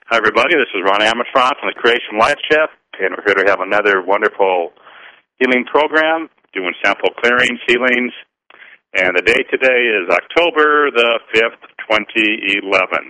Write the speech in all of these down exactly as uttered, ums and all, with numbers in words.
Hi, everybody. This is Ron Amatron from the Creation Life Chef, and we're here to have another wonderful healing program, doing sample clearings, healings, and the date today is October the fifth, twenty eleven.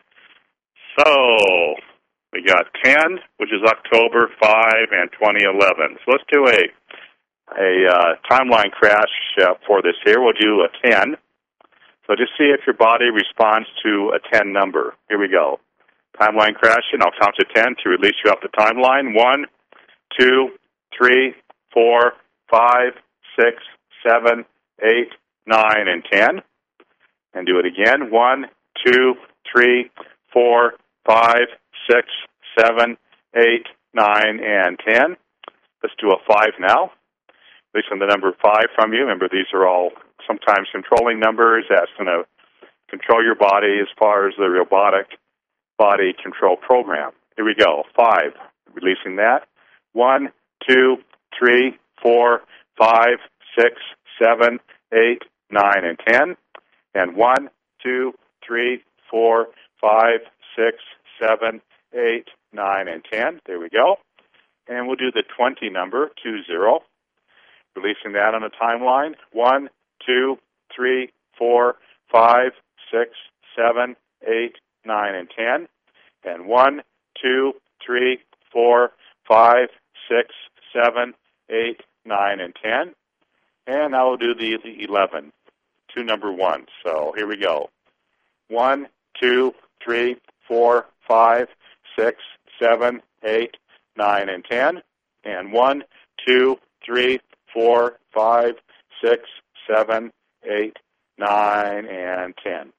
So, we got ten, which is October five, and twenty eleven. So let's do a, a uh, timeline crash uh, for this here. We'll do a ten. So just see if your body responds to a ten number. Here we go. Timeline crash, and I'll count to ten to release you off the timeline. One, two, three, four, five, six, seven, eight, nine, and ten. And do it again. One, two, three, four, five, six, seven, eight, nine, and ten. Let's do a five now. Releasing the number five from you. Remember, these are all sometimes controlling numbers. That's going to control your body as far as the robotic body control program. Here we go. Five. Releasing that. One, two, three, four, five, six, seven, eight, nine, and ten. And one, two, three, four, five, six, seven, eight, nine, and ten. There we go. And we'll do the twenty number, two, zero. Releasing that on a timeline. One, two, three, four, five, six, seven, eight, nine, and ten. And one, two, three, four, five, six, seven, eight, nine, and ten. And now we'll do the, the eleven, two number one. So here we go. One, two, three, four, five, six, seven, eight, nine, and ten. And one, two, three, four, five, six, seven, eight, nine, and ten.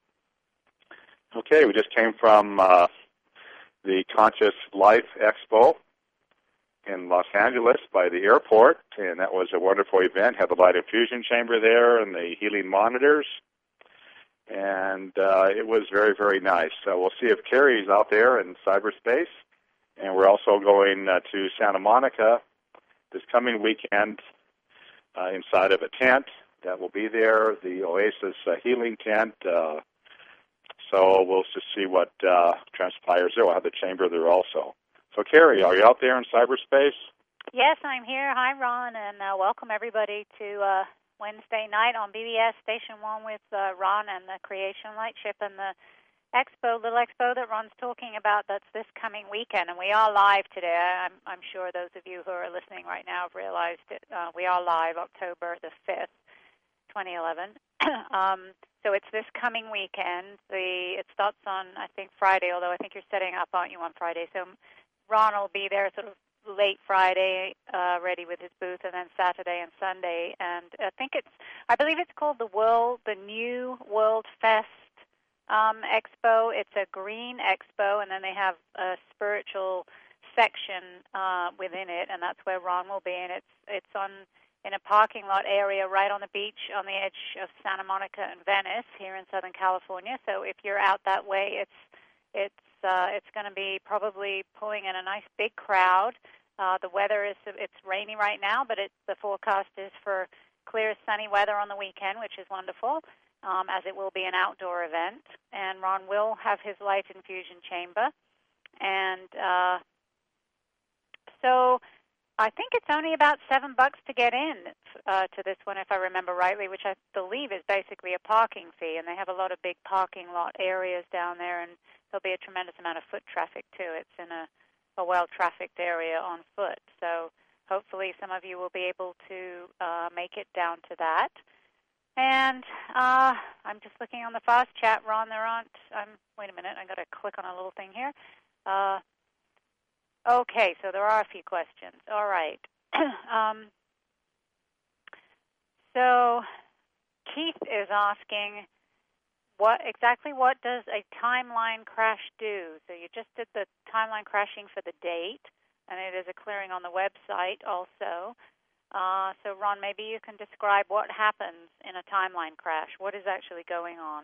Okay, we just came from uh, the Conscious Life Expo in Los Angeles by the airport, and that was a wonderful event. Had the light infusion chamber there and the healing monitors, and uh, it was very, very nice. So we'll see if Carrie's out there in cyberspace, and we're also going uh, to Santa Monica this coming weekend uh, inside of a tent that will be there, the Oasis uh, Healing Tent. Uh, so we'll just see what uh, transpires there. We'll have the chamber there also. So, Carrie, are you out there in cyberspace? Yes, I'm here. Hi, Ron, and uh, welcome everybody to uh, Wednesday night on B B S Station one with uh, Ron and the Creation Light Ship and the expo, little expo that Ron's talking about. That's this coming weekend, and we are live today. I'm, I'm sure those of you who are listening right now have realized it. Uh, we are live October the fifth, twenty eleven. um, so it's this coming weekend. The It starts on, I think, Friday, although I think you're setting up, aren't you, on Friday? So Ron will be there sort of late Friday, uh, ready with his booth, and then Saturday and Sunday. And I think it's, I believe it's called the World, the New World Fest um, Expo. It's a green expo, and then they have a spiritual section uh, within it, and that's where Ron will be. And it's it's on in a parking lot area right on the beach on the edge of Santa Monica and Venice here in Southern California. So if you're out that way, it's it's uh, it's going to be probably pulling in a nice big crowd. Uh, the weather is it's rainy right now, but it's, the forecast is for clear, sunny weather on the weekend, which is wonderful, um, as it will be an outdoor event. And Ron will have his light infusion chamber, and uh, so I think it's only about seven bucks to get in uh, to this one, if I remember rightly, which I believe is basically a parking fee. And they have a lot of big parking lot areas down there, and there'll be a tremendous amount of foot traffic, too. It's in a, a well-trafficked area on foot. So hopefully some of you will be able to uh, make it down to that. And uh, I'm just looking on the fast chat, Ron. There aren't, um, wait a minute, I've got to click on a little thing here. Uh, Okay, so there are a few questions. All right. um, so Keith is asking, what exactly what does a timeline crash do? So you just did the timeline crashing for the date, and it is a clearing on the website also. Uh, so, Ron, maybe you can describe what happens in a timeline crash. What is actually going on?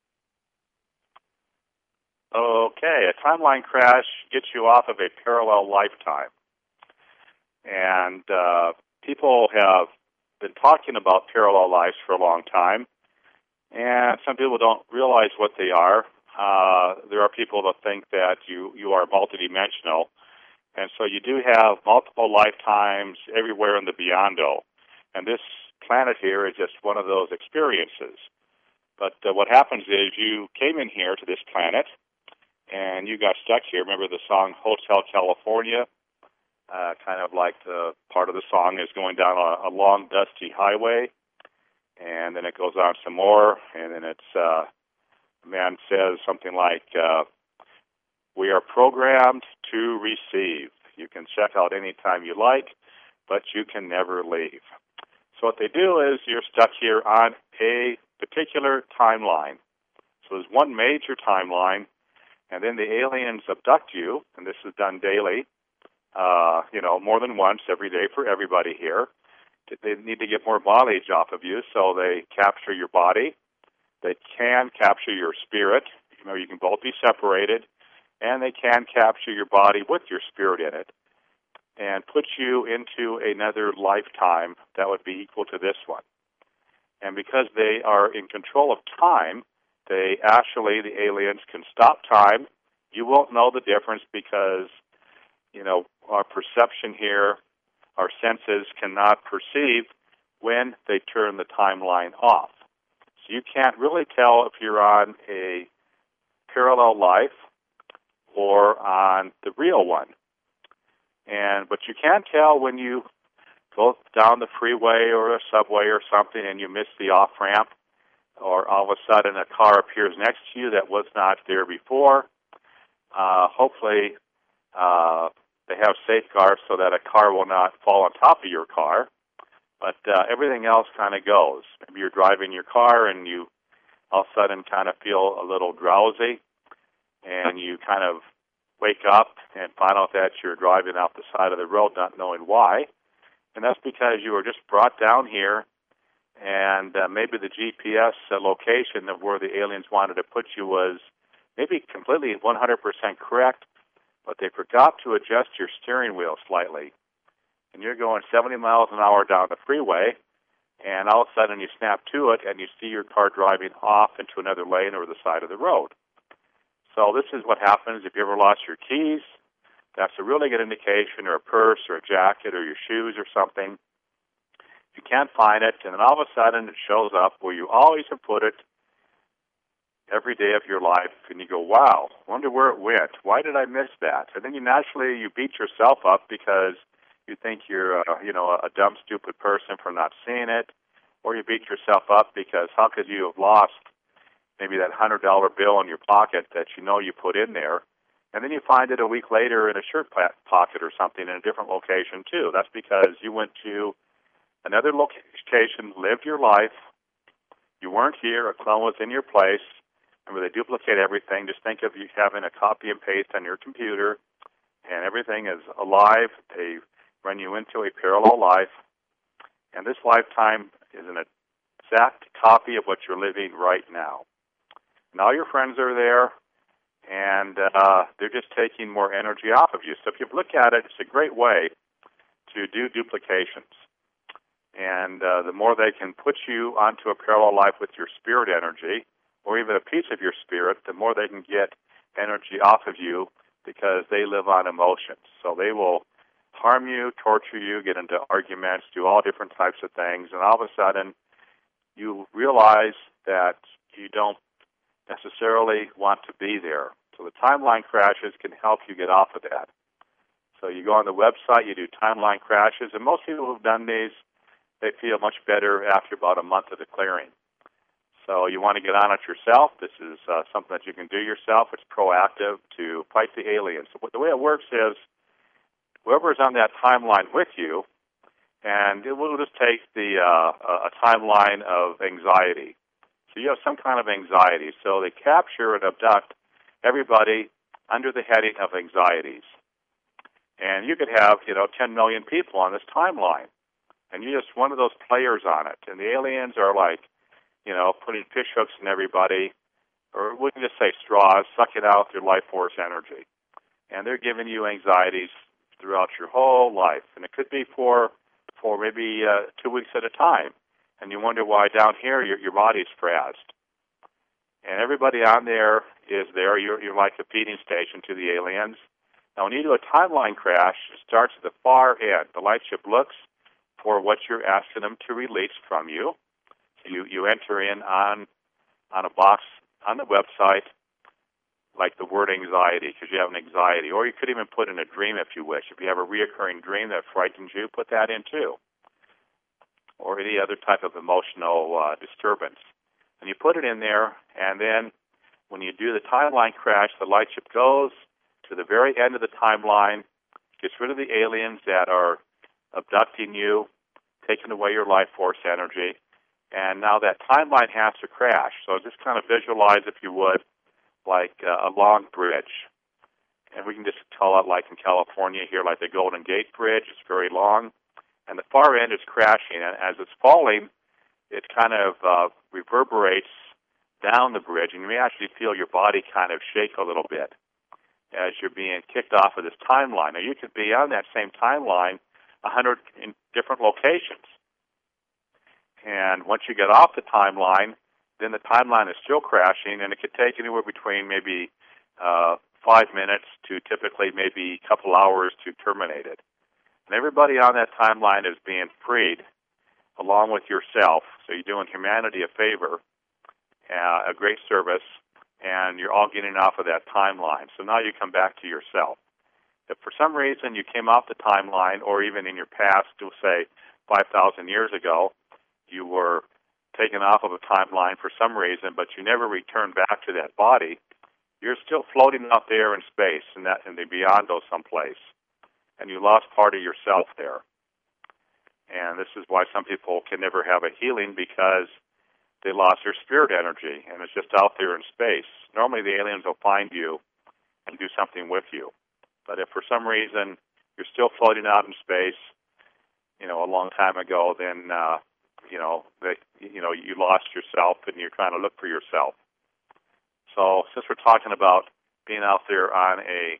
Okay, a timeline crash gets you off of a parallel lifetime. And uh, people have been talking about parallel lives for a long time, and some people don't realize what they are. uh, there are people that think that you, you are multidimensional, and so you do have multiple lifetimes everywhere in the beyond-o. And this planet here is just one of those experiences. But uh, what happens is you came in here to this planet, and you got stuck here. Remember the song Hotel California? Uh, kind of like the part of the song is going down a, a long, dusty highway, and then it goes on some more, and then it's, uh, the man says something like, uh, we are programmed to receive. You can check out any time you like, but you can never leave. So what they do is you're stuck here on a particular timeline. So there's one major timeline, and then the aliens abduct you, and this is done daily, uh, you know, more than once every day for everybody here. They need to get more mileage off of you, so they capture your body. They can capture your spirit. You know, you can both be separated, and they can capture your body with your spirit in it and put you into another lifetime that would be equal to this one. And because they are in control of time, they actually, the aliens can stop time. You won't know the difference because, you know, our perception here, our senses cannot perceive when they turn the timeline off. So you can't really tell if you're on a parallel life or on the real one. And but you can tell when you go down the freeway or a subway or something and you miss the off-ramp, or all of a sudden a car appears next to you that was not there before. Uh, hopefully uh, they have safeguards so that a car will not fall on top of your car. But uh, everything else kind of goes. Maybe you're driving your car and you all of a sudden kind of feel a little drowsy, and you kind of wake up and find out that you're driving off the side of the road not knowing why. And that's because you were just brought down here, and uh, maybe the G P S uh, location of where the aliens wanted to put you was maybe completely one hundred percent correct, but they forgot to adjust your steering wheel slightly. And you're going seventy miles an hour down the freeway, and all of a sudden you snap to it, and you see your car driving off into another lane or the side of the road. So this is what happens if you ever lost your keys. That's a really good indication, or a purse or a jacket or your shoes or something. You can't find it, and then all of a sudden it shows up where you always have put it every day of your life, and you go, wow, wonder where it went. Why did I miss that? And then you naturally, you beat yourself up because you think you're, uh, you know, a dumb, stupid person for not seeing it, or you beat yourself up because how could you have lost maybe that one hundred dollar bill in your pocket that you know you put in there, and then you find it a week later in a shirt pocket or something in a different location too. That's because you went to another location, lived your life, you weren't here, a clone was in your place. Remember, they duplicate everything. Just think of you having a copy and paste on your computer, and everything is alive. They run you into a parallel life, and this lifetime is an exact copy of what you're living right now. And all your friends are there, and uh, they're just taking more energy off of you. So if you look at it, it's a great way to do duplications. And uh, the more they can put you onto a parallel life with your spirit energy, or even a piece of your spirit, the more they can get energy off of you because they live on emotions. So they will harm you, torture you, get into arguments, do all different types of things, and all of a sudden you realize that you don't necessarily want to be there. So the timeline crashes can help you get off of that. So you go on the website, you do timeline crashes, and most people who've done these, they feel much better after about a month of the clearing. So you want to get on it yourself. This is uh, something that you can do yourself. It's proactive to fight the aliens. So the way it works is whoever is on that timeline with you, and it will just take the uh, a timeline of anxiety. So you have some kind of anxiety. So they capture and abduct everybody under the heading of anxieties. And you could have, you know, ten million people on this timeline, and you're just one of those players on it. And the aliens are like, you know, putting fish hooks in everybody, or we can just say straws, sucking out their life force energy. And they're giving you anxieties throughout your whole life. And it could be for for maybe uh, two weeks at a time. And you wonder why down here your, your body's frazzed. And everybody on there is there. You're, you're like a feeding station to the aliens. Now, when you do a timeline crash, it starts at the far end. The light ship looks for what you're asking them to release from you. So you, you enter in on on a box on the website, like the word anxiety, because you have an anxiety. Or you could even put in a dream if you wish. If you have a reoccurring dream that frightens you, put that in too. Or any other type of emotional uh, disturbance. And you put it in there, and then when you do the timeline crash, the light ship goes to the very end of the timeline, gets rid of the aliens that are abducting you, taking away your life force energy, and now that timeline has to crash. So just kind of visualize, if you would, like uh, a long bridge. And we can just call it, like in California here, like the Golden Gate Bridge. It's very long. And the far end is crashing. And as it's falling, it kind of uh, reverberates down the bridge. And you may actually feel your body kind of shake a little bit as you're being kicked off of this timeline. Now, you could be on that same timeline a hundred in different locations. And once you get off the timeline, then the timeline is still crashing, and it could take anywhere between maybe uh, five minutes to typically maybe a couple hours to terminate it. And everybody on that timeline is being freed along with yourself. So you're doing humanity a favor, uh, a great service, and you're all getting off of that timeline. So now you come back to yourself. If for some reason you came off the timeline, or even in your past, to say five thousand years ago, you were taken off of a timeline for some reason, but you never returned back to that body, you're still floating out there in space, in that in the beyond someplace, and you lost part of yourself there. And this is why some people can never have a healing, because they lost their spirit energy, and it's just out there in space. Normally the aliens will find you and do something with you. But if for some reason you're still floating out in space, you know, a long time ago, then, uh, you know, they, you know, you lost yourself and you're trying to look for yourself. So since we're talking about being out there on a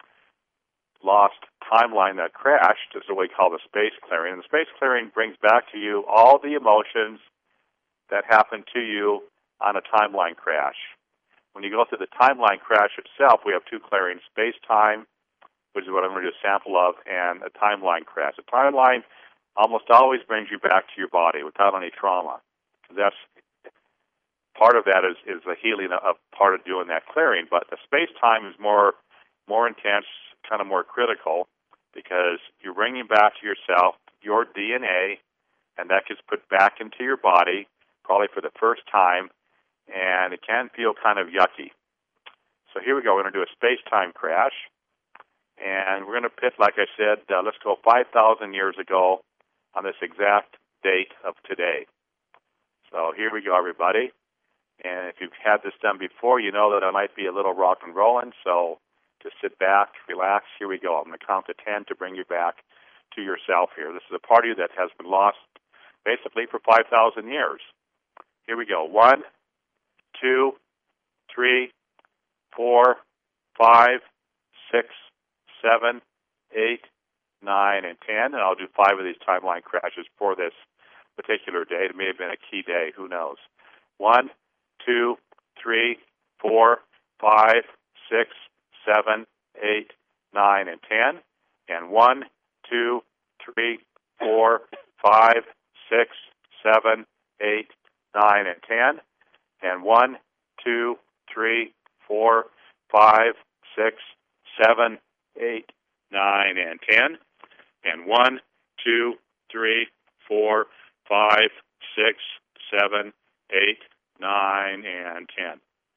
lost timeline that crashed, is what we call the space clearing. And the space clearing brings back to you all the emotions that happened to you on a timeline crash. When you go through the timeline crash itself, we have two clearings: space-time, which is what I'm going to do a sample of, and a timeline crash. A timeline almost always brings you back to your body without any trauma. That's part of that is, is the healing of part of doing that clearing. But the space-time is more more intense, kind of more critical, because you're bringing back to yourself your D N A, and that gets put back into your body, probably for the first time, and it can feel kind of yucky. So here we go. We're going to do a space-time crash, and we're going to pit, like I said, uh, let's go five thousand years ago on this exact date of today. So here we go, everybody. And if you've had this done before, you know that I might be a little rock and rolling, so just sit back, relax. Here we go. I'm going to count to ten to bring you back to yourself here. This is a part of you that has been lost basically for five thousand years. Here we go. One, two, three, four, five, six, seven, eight, nine, and ten. And I'll do five of these timeline crashes for this particular day. It may have been a key day. Who knows? One, two, three, four, five, six, seven, eight, nine, and ten. And one, two, three, four, five, six, seven, eight, nine, and ten. And one, two, three, four, five, six, seven, eight, nine, and ten. And one, two, three, four, five, six, seven, eight, nine, and ten.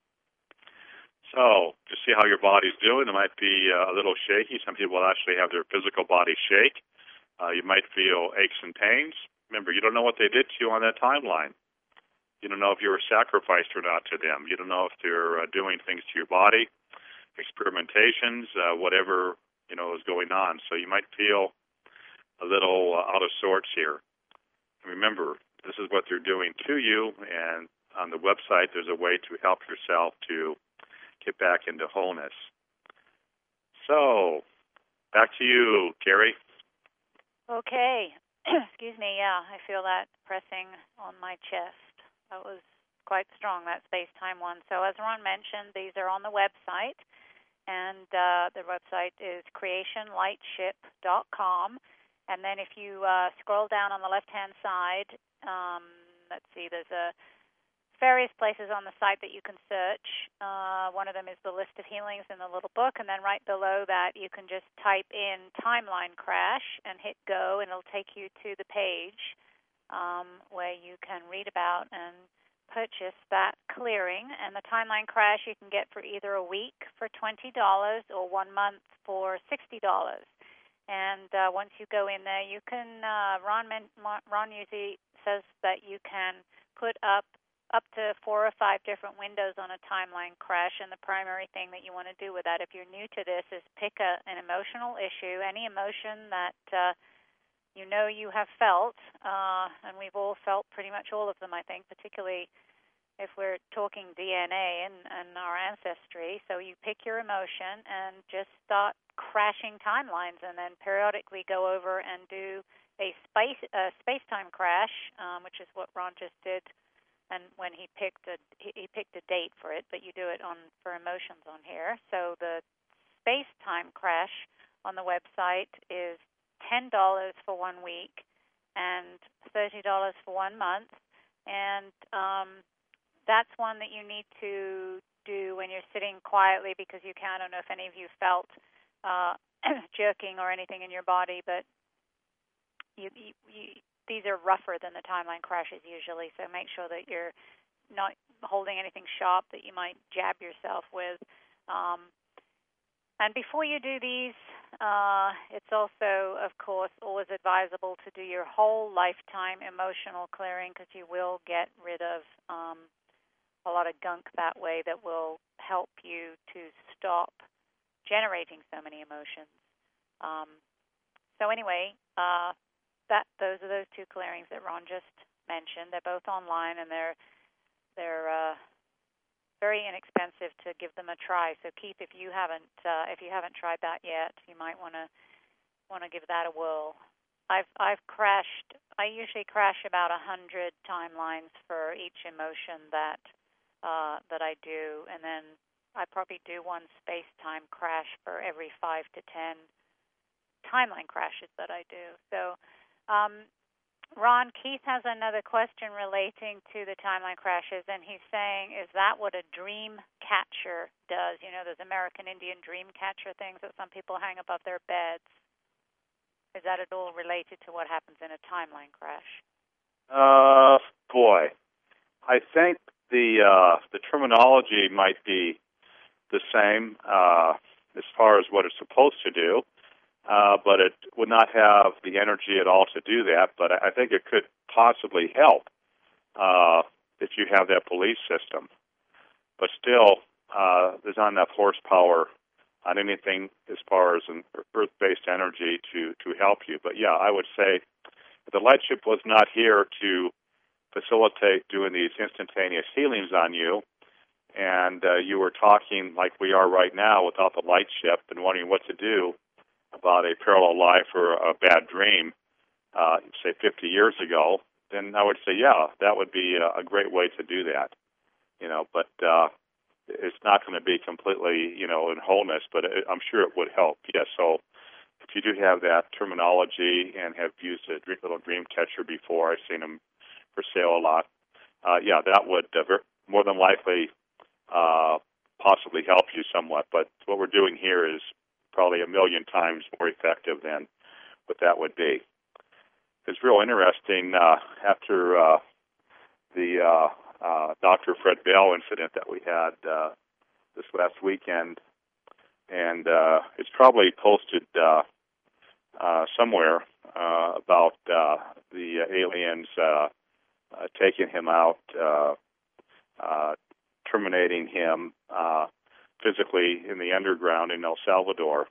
So, to see how your body's doing, it might be uh, a little shaky. Some people will actually have their physical body shake. Uh, you might feel aches and pains. Remember, you don't know what they did to you on that timeline. You don't know if you were sacrificed or not to them. You don't know if they're uh, doing things to your body, experimentations, uh, whatever, you know, is going on. So you might feel a little uh, out of sorts here. And remember, this is what they're doing to you, and on the website there's a way to help yourself to get back into wholeness. So, back to you, Carrie. Okay. Excuse me. Yeah, I feel that pressing on my chest. That was quite strong, that space-time one. So as Ron mentioned, these are on the website, and uh, the website is creation light ship dot com. And then if you uh, scroll down on the left-hand side, um, let's see, there's a various places on the site that you can search. Uh, one of them is the list of healings in the little book, and then right below that you can just type in timeline crash and hit go, and it'll take you to the page um, where you can read about and purchase that clearing. And the timeline crash you can get for either a week for twenty dollars or one month for sixty dollars. And uh, once you go in there, you can, uh, Ron, Ron usually says that you can put up up to four or five different windows on a timeline crash, and the primary thing that you want to do with that, if you're new to this, is pick a, an emotional issue, any emotion that uh, you know you have felt, uh, and we've all felt pretty much all of them, I think, particularly if we're talking D N A and, and our ancestry. So you pick your emotion and just start crashing timelines, and then periodically go over and do a space a space-time crash, um, which is what Ron just did. And when he picked a he picked a date for it, but you do it on for emotions on here. So the space-time crash on the website is ten dollars for one week and thirty dollars for one month, and um, that's one that you need to do when you're sitting quietly, because you can. I don't know if any of you felt uh, jerking or anything in your body, but you, you, you these are rougher than the timeline crashes usually, so make sure that you're not holding anything sharp that you might jab yourself with. Um, and before you do these, uh, it's also, of course, always advisable to do your whole lifetime emotional clearing, because you will get rid of um, a lot of gunk that way that will help you to stop generating so many emotions. Um, so anyway, uh, That those are those two clearings that Ron just mentioned. They're both online, and they're they're uh, very inexpensive to give them a try. So Keith, if you haven't uh, if you haven't tried that yet, you might want to want to give that a whirl. I've I've crashed. I usually crash about a hundred timelines for each emotion that uh, that I do, and then I probably do one space-time crash for every five to ten timeline crashes that I do. So. Um, Ron, Keith has another question relating to the timeline crashes, and he's saying, is that what a dream catcher does? You know, those American Indian dream catcher things that some people hang above their beds. Is that at all related to what happens in a timeline crash? Uh, boy, I think the uh, the terminology might be the same uh, as far as what it's supposed to do. Uh, but it would not have the energy at all to do that. But I think it could possibly help uh, if you have that belief system. But still, uh, there's not enough horsepower on anything as far as an earth-based energy to, to help you. But, yeah, I would say if the light ship was not here to facilitate doing these instantaneous healings on you, and uh, you were talking like we are right now without the light ship and wondering what to do about a parallel life or a bad dream, uh, say fifty years ago, then I would say, yeah, that would be a, a great way to do that. You know, but uh, it's not going to be completely, you know, in wholeness, but it, I'm sure it would help. Yes. So if you do have that terminology and have used a little dream catcher before, I've seen them for sale a lot. Uh, yeah, that would uh, ver- more than likely uh, possibly help you somewhat. But what we're doing here is probably a million times more effective than what that would be. It's real interesting uh, after uh, the uh, uh, Doctor Fred Bell incident that we had uh, this last weekend, and uh, it's probably posted uh, uh, somewhere uh, about uh, the aliens uh, uh, taking him out, uh, uh, terminating him uh, physically in the underground in El Salvador.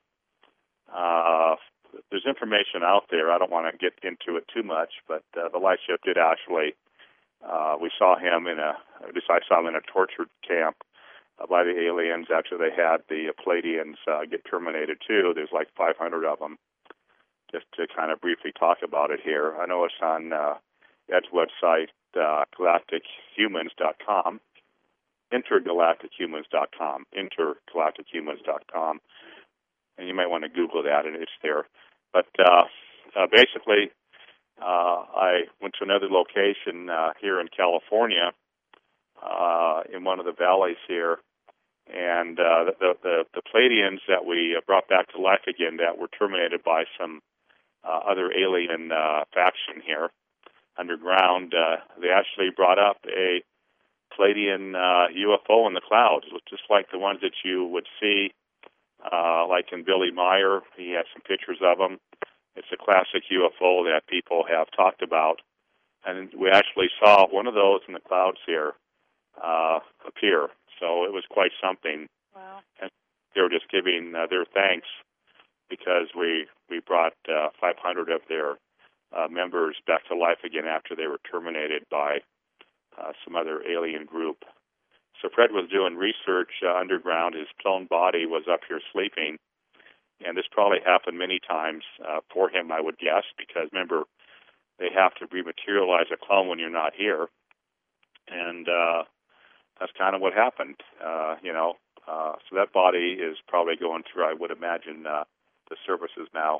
Uh, there's information out there. I don't want to get into it too much, but uh, the light ship did actually. Uh, we saw him in a. At least I saw him in a torture camp uh, by the aliens. Actually, they had the Pleiadians uh, get terminated too. There's like five hundred of them. Just to kind of briefly talk about it here, I know it's on uh, Ed's website. uh, galactic humans dot com, intergalactic humans dot com, intergalactic humans dot com, and you might want to Google that, and it's there. But uh, uh, basically, uh, I went to another location uh, here in California, uh, in one of the valleys here, and uh, the, the the Pleiadians that we brought back to life again that were terminated by some uh, other alien uh, faction here underground, uh, they actually brought up a Pleiadian uh, U F O in the clouds, just like the ones that you would see, uh, like in Billy Meyer. He had some pictures of them. It's a classic U F O that people have talked about, and we actually saw one of those in the clouds here uh, appear. So it was quite something. Wow. And they were just giving uh, their thanks because we we brought uh, five hundred of their uh, members back to life again after they were terminated by uh, some other alien group. So Fred was doing research uh, underground. His clone body was up here sleeping, and this probably happened many times uh, for him, I would guess, because remember, they have to rematerialize a clone when you're not here, and uh, that's kind of what happened, uh, you know. Uh, so that body is probably going through, I would imagine, uh, the services now.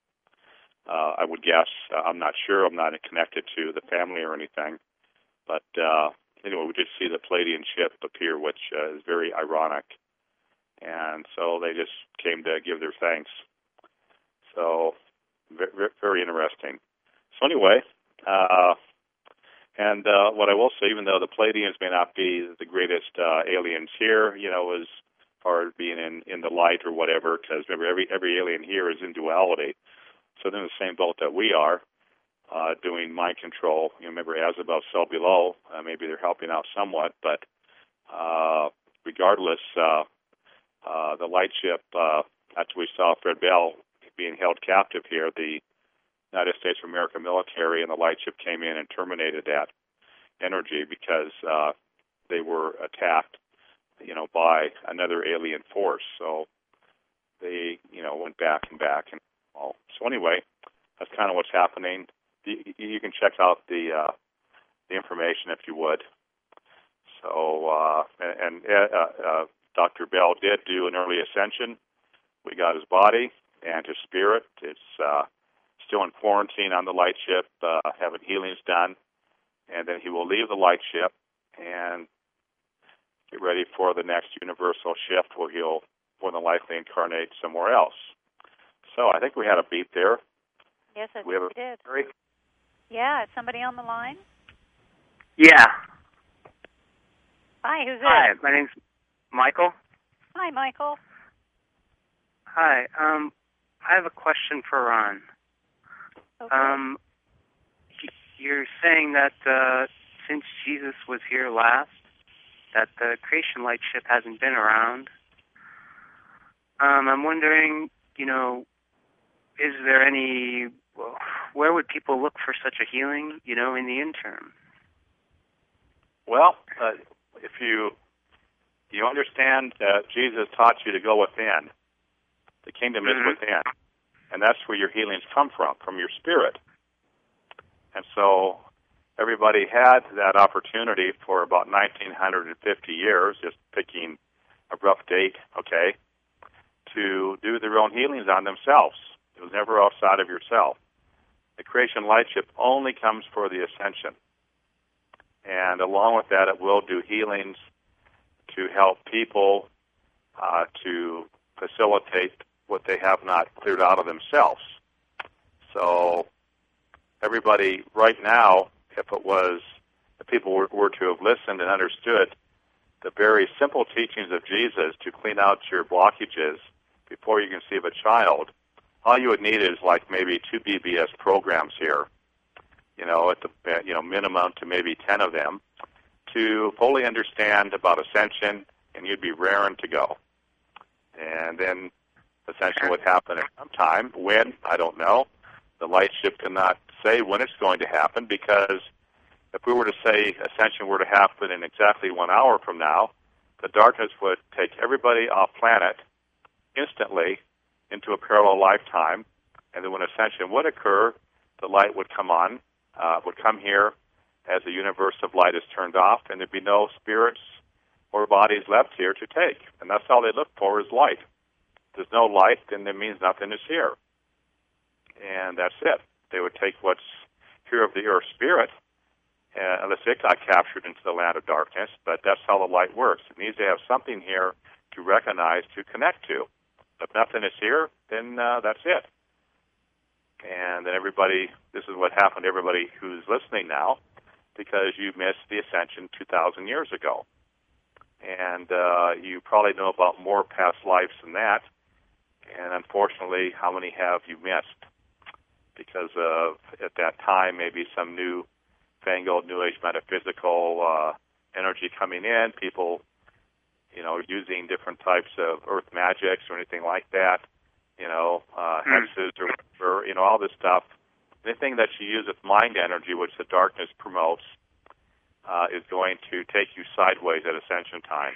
Uh, I would guess. Uh, I'm not sure. I'm not connected to the family or anything. But uh, anyway, we did see the Pleiadian ship appear, which uh, is very ironic. And so they just came to give their thanks. So very, very interesting. So anyway, uh, and uh, what I will say, even though the Pleiadians may not be the greatest uh, aliens here, you know, as far as being in, in the light or whatever, because remember, every every alien here is in duality. So they're in the same boat that we are, uh, doing mind control. You know, remember, as above, so below. Uh, maybe they're helping out somewhat, but uh, regardless, uh, uh, the light ship, uh, after we saw Fred Bell being held captive here, the United States of America military and the light ship came in and terminated that energy because uh, they were attacked, you know, by another alien force. So they, you know, went back and back and all. So anyway, that's kind of what's happening. You, you can check out the uh, the information if you would. So uh, and, and uh, uh, Doctor Bell did do an early ascension. We got his body and his spirit. It's uh, still in quarantine on the light ship, uh, having healings done, and then he will leave the light ship and get ready for the next universal shift where he'll more than likely incarnate somewhere else. So I think we had a beep there. Yes, I think we, have we a, did. Sorry? Yeah, is somebody on the line? Yeah. Hi, who's this? Hi, my name's Michael. Hi, Michael. Hi. Um, I have a question for Ron. Okay. Um, you're saying that uh, since Jesus was here last, that the creation light ship hasn't been around. Um, I'm wondering, you know, is there any, well, where would people look for such a healing, you know, in the interim? Well, uh, if you you understand that Jesus taught you to go within, the kingdom mm-hmm. is within, and that's where your healings come from, from your spirit. And so everybody had that opportunity for about nineteen fifty years, just picking a rough date, okay, to do their own healings on themselves. It was never outside of yourself. The creation light ship only comes for the ascension. And along with that, it will do healings to help people uh, to facilitate what they have not cleared out of themselves. So everybody right now, if it was, if people were, were to have listened and understood the very simple teachings of Jesus to clean out your blockages before you conceive a child, all you would need is like maybe two B B S programs here, you know, at the you know minimum to maybe ten of them, to fully understand about ascension, and you'd be raring to go. And then ascension would happen at some time. When? I don't know. The light ship cannot say when it's going to happen, because if we were to say ascension were to happen in exactly one hour from now, the darkness would take everybody off planet instantly into a parallel lifetime, and then when ascension would occur, the light would come on, uh, would come here, as the universe of light is turned off, and there'd be no spirits or bodies left here to take. And that's all they look for is light. If there's no light, then it means nothing is here. And that's it. They would take what's here of the earth spirit, uh, unless it got captured into the land of darkness, but that's how the light works. It needs to have something here to recognize, to connect to. If nothing is here, then uh, that's it. And then everybody, this is what happened to everybody who's listening now, because you missed the ascension two thousand years ago. And uh, you probably know about more past lives than that. And unfortunately, how many have you missed? Because of, at that time, maybe some new fangled New Age metaphysical uh, energy coming in, people, you know, using different types of earth magics or anything like that, you know, uh, hexes or, or, you know, all this stuff. Anything that you use with mind energy, which the darkness promotes, uh, is going to take you sideways at ascension time.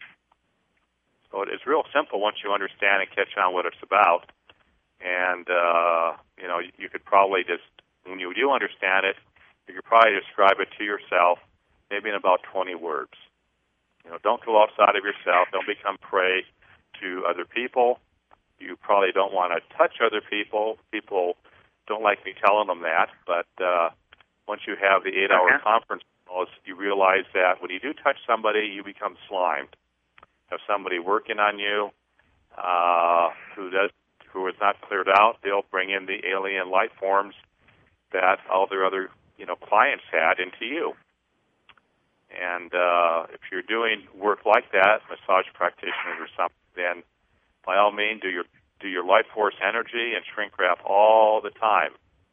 So it's real simple once you understand and catch on what it's about. And, uh, you know, you could probably just, when you do understand it, you could probably describe it to yourself maybe in about twenty words. You know, don't go outside of yourself. Don't become prey to other people. You probably don't want to touch other people. People don't like me telling them that. But uh, once you have the eight-hour okay. conference calls, you realize that when you do touch somebody, you become slimed. Have somebody working on you uh, who does who is not cleared out, they'll bring in the alien life forms that all their other, you know, clients had into you. And uh, if you're doing work like that, massage practitioners or something, then by all means do your do your life force energy and shrink wrap all the time.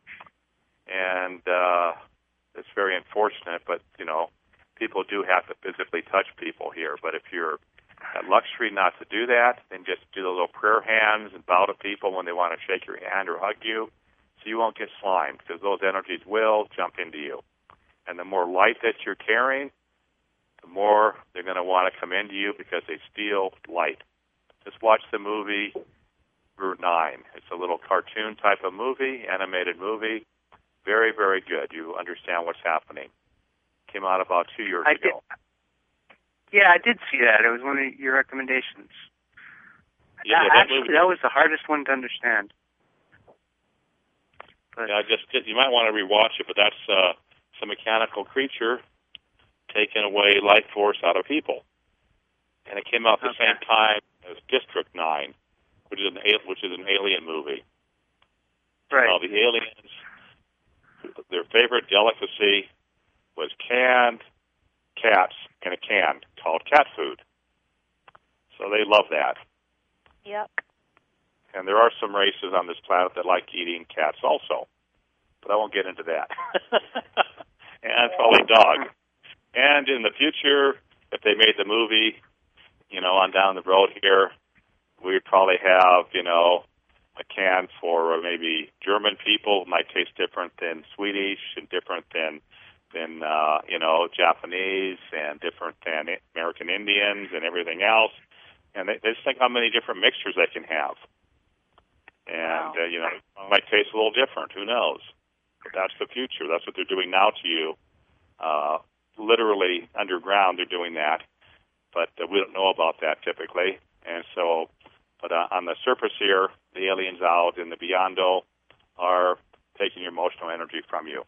And uh, it's very unfortunate, but you know, people do have to physically touch people here. But if you're at luxury not to do that, then just do the little prayer hands and bow to people when they want to shake your hand or hug you, so you won't get slimed, because those energies will jump into you. And the more light that you're carrying, the more they're going to want to come into you because they steal light. Just watch the movie Route nine. It's a little cartoon type of movie, animated movie. Very, very good. You understand what's happening. Came out about two years I ago. Did. Yeah, I did see that. It was one of your recommendations. Yeah, uh, that actually, movie. that was the hardest one to understand. But, yeah, just you might want to rewatch it, but that's uh, some mechanical creature taking away life force out of people, and it came out at the okay. same time as District Nine, which is an which is an alien movie. Right. Well, the aliens, their favorite delicacy was canned cats in a can called cat food. So they love that. Yep. And there are some races on this planet that like eating cats also, but I won't get into that. And probably dog. And in the future, if they made the movie, you know, on down the road here, we'd probably have, you know, a can for maybe German people. It might taste different than Swedish and different than, than uh, you know, Japanese and different than American Indians and everything else. And they, they just think how many different mixtures they can have. And, wow. uh, you know, it might taste a little different. Who knows? But that's the future. That's what they're doing now to you. Uh, literally underground, they're doing that. But uh, we don't know about that typically. And so, but uh, on the surface here, the aliens out in the Beyond are taking your emotional energy from you.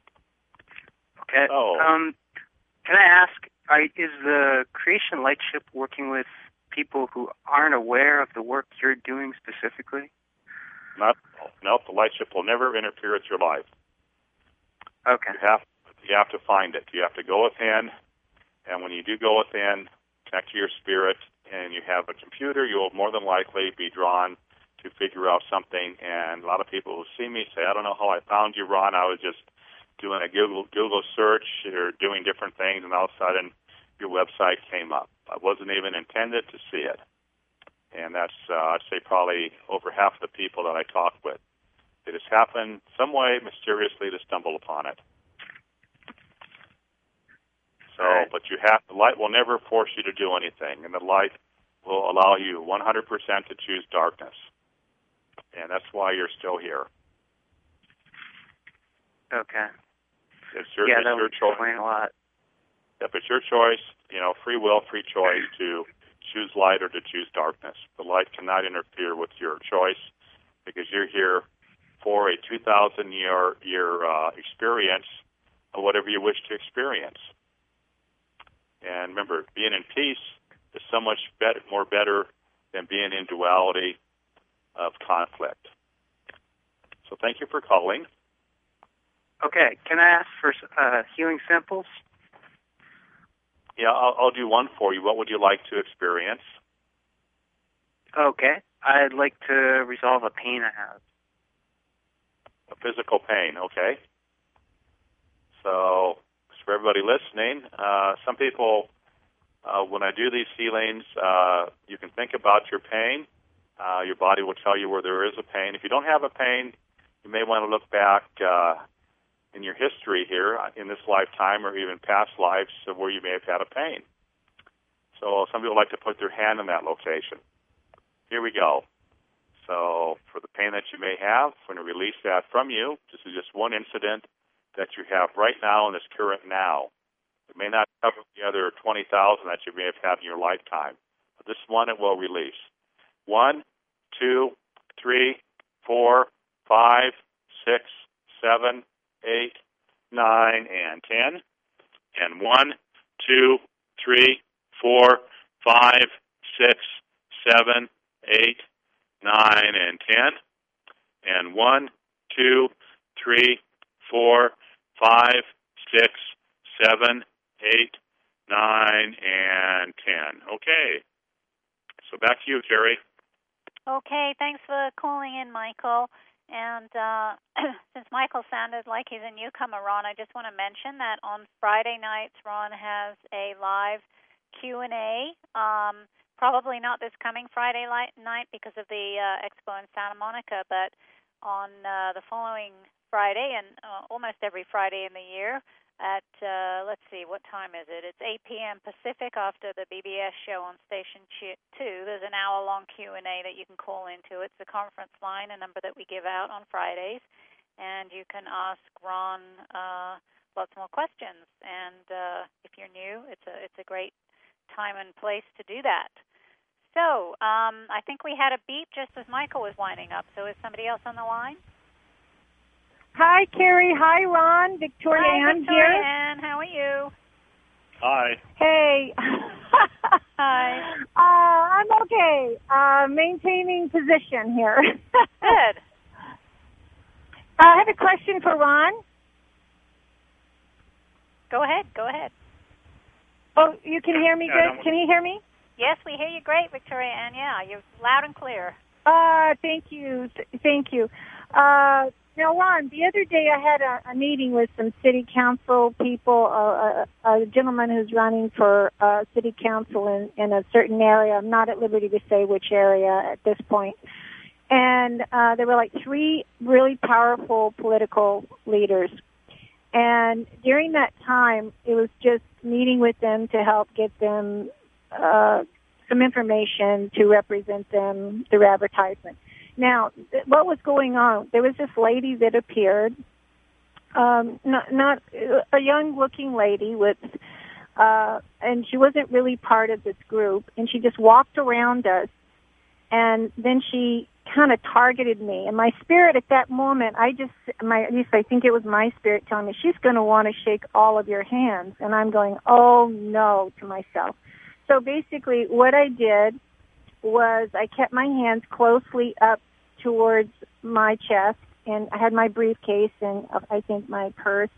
Okay. Oh. Um, can I ask, are, is the Creation Light Ship working with people who aren't aware of the work you're doing specifically? Not, no, the light ship will never interfere with your life. Okay. You have, you have to find it. You have to go within, and when you do go within, connect to your spirit, and you have a computer, you will more than likely be drawn to figure out something. And a lot of people who see me say, I don't know how I found you, Ron. I was just doing a Google Google search or doing different things, and all of a sudden your website came up. I wasn't even intended to see it. And that's, uh, I'd say, probably over half the people that I talk with. It has happened some way mysteriously to stumble upon it. So, right. But you have, the light will never force you to do anything, and the light will allow you one hundred percent to choose darkness. And that's why you're still here. Okay. It's your, yeah, it's that your would choice. explain a lot. Yep, it's your choice, you know, free will, free choice to choose light or to choose darkness. The light cannot interfere with your choice because you're here for a two thousand year, year uh, experience of whatever you wish to experience. And remember, being in peace is so much better, more better than being in duality of conflict. So thank you for calling. Okay, can I ask for uh, healing samples? Yeah, I'll, I'll do one for you. What would you like to experience? Okay, I'd like to resolve a pain I have. A physical pain, okay. So, for everybody listening, uh, some people, uh, when I do these healings, uh, you can think about your pain. Uh, your body will tell you where there is a pain. If you don't have a pain, you may want to look back uh, in your history here, in this lifetime or even past lives, of where you may have had a pain. So some people like to put their hand in that location. Here we go. So for the pain that you may have, we're going to release that from you. This is just one incident that you have right now in this current now. It may not cover the other twenty thousand that you may have had in your lifetime. But this one it will release. One, two, three, four, five, six, seven, eight, nine, and ten. And one, two, three, four, five, six, seven, eight, nine, and ten. And one, two, three, four, five, six, seven, eight, nine, and ten. Okay. So back to you, Terry. Okay, thanks for calling in, Michael. And uh, since Michael sounded like he's a newcomer, Ron, I just want to mention that on Friday nights, Ron has a live Q and A. Um, probably not this coming Friday night because of the uh, expo in Santa Monica, but on uh, the following Friday and uh, almost every Friday in the year at, uh, let's see, what time is it? It's eight p.m. Pacific after the B B S show on Station two. There's an hour-long Q and A that you can call into. It's the conference line, a number that we give out on Fridays, and you can ask Ron uh, lots more questions. And uh, if you're new, it's a it's a great time and place to do that. So um, I think we had a beep just as Michael was winding up. So is somebody else on the line? Hi, Carrie. Hi, Ron. Victoria Hi, Ann Victoria here. Ann. How are you? Hi. Hey. Hi. Uh, I'm okay. Uh, maintaining position here. Good. Uh, I have a question for Ron. Go ahead. Go ahead. Oh, you can hear me Yeah, good? Can you hear me? Yes, we hear you great, Victoria Ann. Yeah, you're loud and clear. Uh, thank you. Th- Thank you. Uh, now, Ron, the other day I had a, a meeting with some city council people, uh, a, a gentleman who's running for uh, city council in, in a certain area. I'm not at liberty to say which area at this point. And uh, there were like three really powerful political leaders. And during that time, it was just meeting with them to help get them uh, some information to represent them through advertisement. Now, th- what was going on? There was this lady that appeared, um, not, not a young-looking lady with, uh, and she wasn't really part of this group, and she just walked around us, and then she kind of targeted me. And my spirit at that moment, I just, my, at least I think it was my spirit telling me, she's going to want to shake all of your hands. And I'm going, oh, no, to myself. So basically what I did was I kept my hands closely up towards my chest, and I had my briefcase and uh, I think my purse.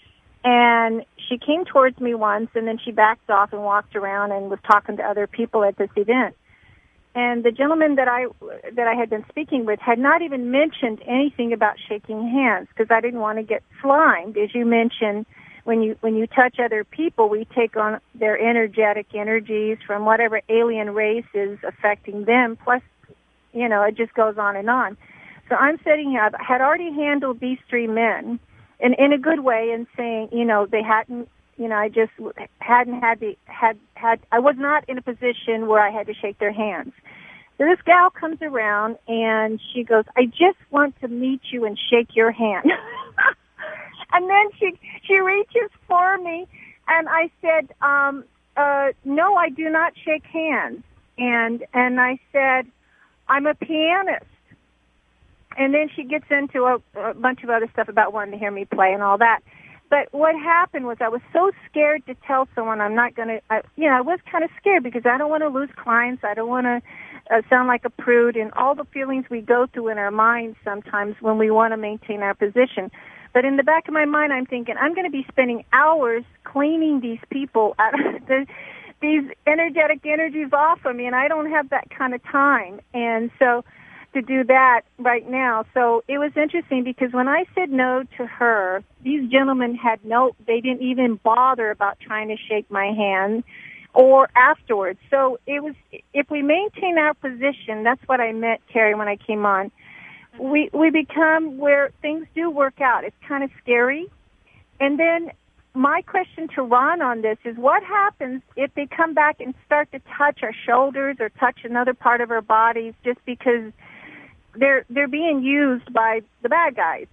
And she came towards me once, and then she backed off and walked around and was talking to other people at this event. And the gentleman that I that I had been speaking with had not even mentioned anything about shaking hands because I didn't want to get slimed. As you mentioned, when you when you touch other people, we take on their energetic energies from whatever alien race is affecting them. Plus, you know, it just goes on and on. So I'm sitting here. I had already handled these three men in in a good way, and saying, you know, they hadn't. You know, I just hadn't had the, had, had, I was not in a position where I had to shake their hands. So this gal comes around and she goes, I just want to meet you and shake your hand. And then she she reaches for me, and I said, um, uh, no, I do not shake hands. And and I said, I'm a pianist. And then she gets into a, a bunch of other stuff about wanting to hear me play and all that. But what happened was I was so scared to tell someone I'm not going to, you know, I was kind of scared because I don't want to lose clients. I don't want to uh, sound like a prude and all the feelings we go through in our minds sometimes when we want to maintain our position. But in the back of my mind, I'm thinking, I'm going to be spending hours cleaning these people out of the, these energetic energies off of me, and I don't have that kind of time. And so to do that right now. So it was interesting because when I said no to her, these gentlemen had no, they didn't even bother about trying to shake my hand or afterwards. So it was, if we maintain our position, that's what I meant, Carrie, when I came on, we, we become where things do work out. It's kind of scary. And then my question to Ron on this is what happens if they come back and start to touch our shoulders or touch another part of our bodies just because they're they're being used by the bad guys?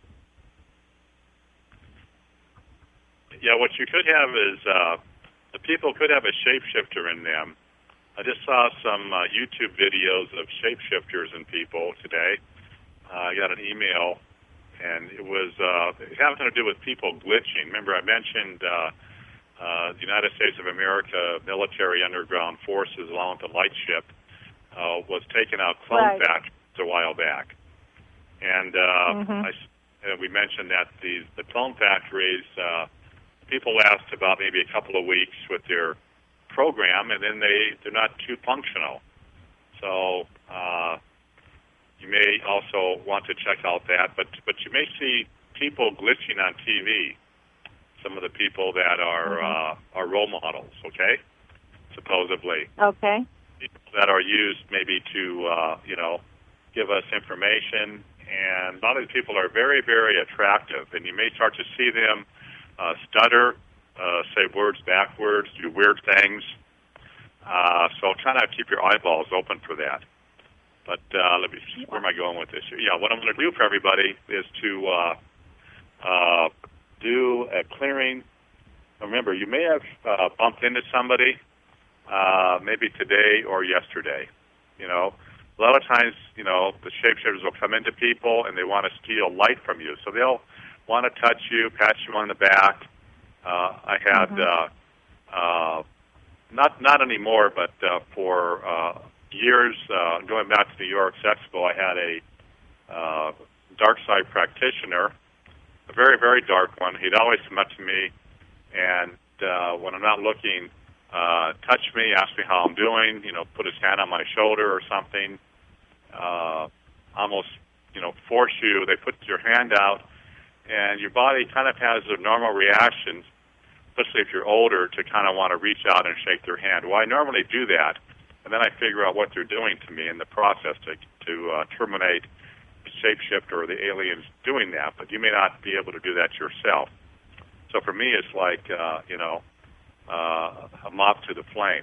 Yeah, what you could have is uh, the people could have a shapeshifter in them. I just saw some uh, YouTube videos of shapeshifters and people today. Uh, I got an email, and it was uh, it had to do with people glitching. Remember, I mentioned uh, uh, the United States of America military underground forces, along with the light ship, uh, was taking out clone Right. factories a while back, and uh, Mm-hmm. I, uh, we mentioned that the the clone factories uh, people last about maybe a couple of weeks with their program, and then they they're not too functional. So uh, you may also want to check out that, but but you may see people glitching on T V. Some of the people that are Mm-hmm. uh, are role models, okay, supposedly Okay. people that are used maybe to uh, you know. give us information, and a lot of these people are very, very attractive, and you may start to see them uh, stutter, uh, say words backwards, do weird things. Uh, so kind of keep your eyeballs open for that. But uh, let me see, where am I going with this? Yeah, what I'm going to do for everybody is to uh, uh, do a clearing. Remember, you may have uh, bumped into somebody uh, maybe today or yesterday, you know. A lot of times, you know, the shapeshifters will come into people and they want to steal light from you. So they'll want to touch you, pat you on the back. Uh, I had, Mm-hmm. uh, uh, not not anymore, but uh, for uh, years, uh, going back to New York's Expo, I had a uh, dark side practitioner, a very, very dark one. He'd always come up to me, and uh, when I'm not looking, uh, touch me, ask me how I'm doing, you know, put his hand on my shoulder or something. Uh, almost, you know, force you. They put your hand out, and your body kind of has a normal reaction, especially if you're older, to kind of want to reach out and shake their hand. Well, I normally do that, and then I figure out what they're doing to me in the process to to uh, terminate the shapeshifter or the aliens doing that. But you may not be able to do that yourself. So for me, it's like, uh, you know, uh, a moth to the flame.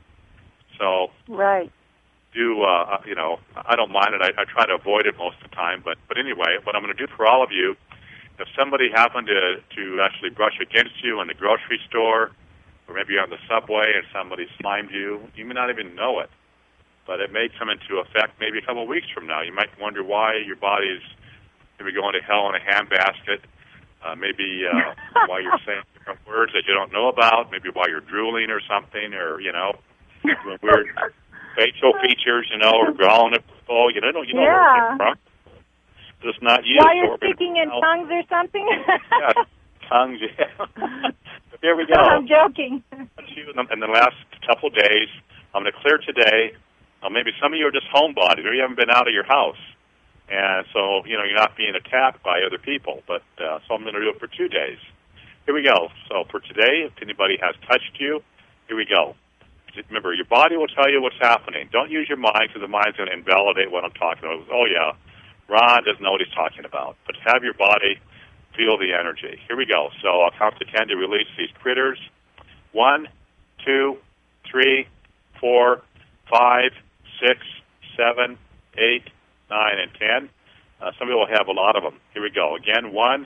So Right. do uh, you know? I don't mind it. I, I try to avoid it most of the time. But but anyway, what I'm going to do for all of you, if somebody happened to to actually brush against you in the grocery store, or maybe you're on the subway and somebody slimed you, you may not even know it. But it may come into effect maybe a couple of weeks from now. You might wonder why your body's maybe going to hell in a handbasket. Uh, maybe uh, why you're saying different words that you don't know about. Maybe why you're drooling or something, or you know, doing weird facial features, you know, or growling at people. You know, you know Yeah. where it came from. It's not you. While so you're we're gonna- speaking in no. tongues or something? Yeah, tongues. Yeah. Here we go. I'm joking. You in the, in the last couple of days, I'm going to clear today. Uh, maybe some of you are just homebodies, or you haven't been out of your house, and so you know you're not being attacked by other people. But uh, so I'm going to do it for two days. Here we go. So for today, if anybody has touched you, here we go. Remember, your body will tell you what's happening. Don't use your mind, because the mind's going to invalidate what I'm talking about. Oh yeah, Ron doesn't know what he's talking about. But have your body feel the energy. Here we go. So I'll count to ten to release these critters. One, two, three, four, five, six, seven, eight, nine, and ten. Uh, some people have a lot of them. Here we go. Again, one,